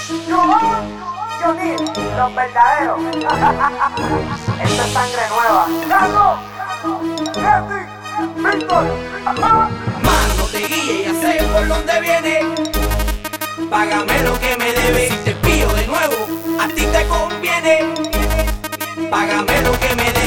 Johnny, los verdaderos. Esto es sangre nueva. Carlos, Andy, Víctor. Mano, te guíe y sé por dónde viene. Págame lo que me debes. Si te pillo de nuevo, a ti te conviene. Págame lo que me debes.